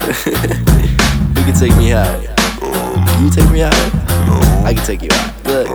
You can take me high. Can you take me high? I can take you high. Look,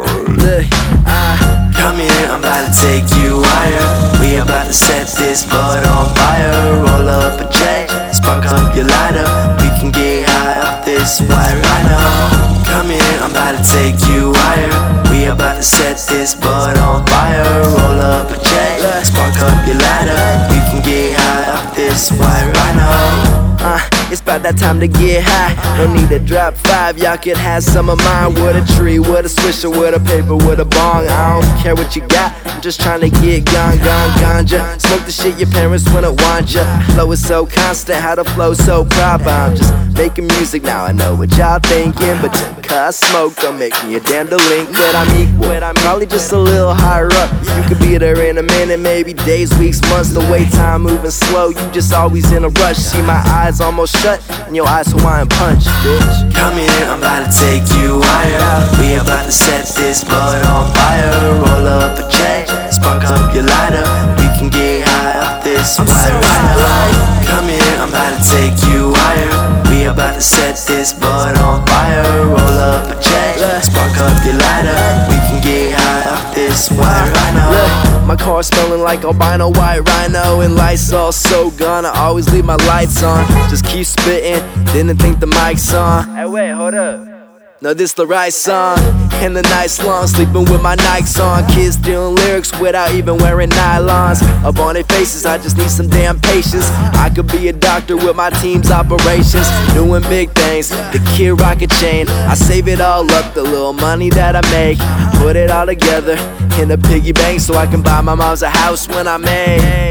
Come here, I'm about to take you higher. We about to set this bud on fire. Roll up a J, spark up your lighter. We can get high up this white rhino. Come here, I'm about to take you higher. We about to set this bud on fire. Roll up a J, spark up your lighter. We can get high up this white rhino. It's about that time to get high. No need to drop 5, y'all can have some of mine. With a tree, with a swisher, with a paper, with a bong. I don't care what you got, I'm just trying to get ganja. Smoke the shit your parents wouldn't want ya. Flow is so constant, how the flow so proper. I'm just making music now, I know what y'all thinking. But cause smoke don't make me a damn delinquent. I'm equal, I'm probably just a little higher up. You could be there in a minute, maybe days, weeks, months. The way time moving slow, you just always in a rush. See my eyes almost shut, and your eyes Hawaiian punch, bitch. Come here, I'm about to take you higher. We about to set this bud on fire. Roll up a J, spark up your lighter. We can get high up this white rhino. Come here, I'm about to take you higher. We about to set this bud on fire. Roll up a J, spark up your lighter. We can get high up this white rhino. My car smelling like albino white rhino, and Lysol so gone, I always leave my lights on. Just keep spitting, didn't think the mic's on. Hey, wait, hold up. No, this the right song, and the night's long, sleeping with my Nikes on. Kids stealing lyrics without even wearing nylons. Up on their faces, I just need some damn patience. I could be a doctor with my team's operations, doing big things, the kid rock a chain. I save it all up, the little money that I make, put it all together in a piggy bank so I can buy my mom's a house when I'm hey.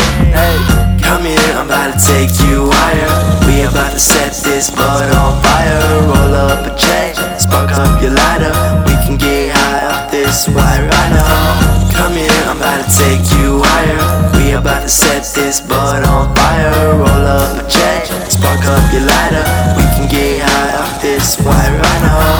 Come here, I'm about to take you higher. We about to set this bud on fire. Roll up a J, spark up your lighter. We can get high up this white rhino. Come here, I'm about to take you higher. We about to set this bud on fire. Roll up a J, spark up your lighter. We can get high up this white rhino.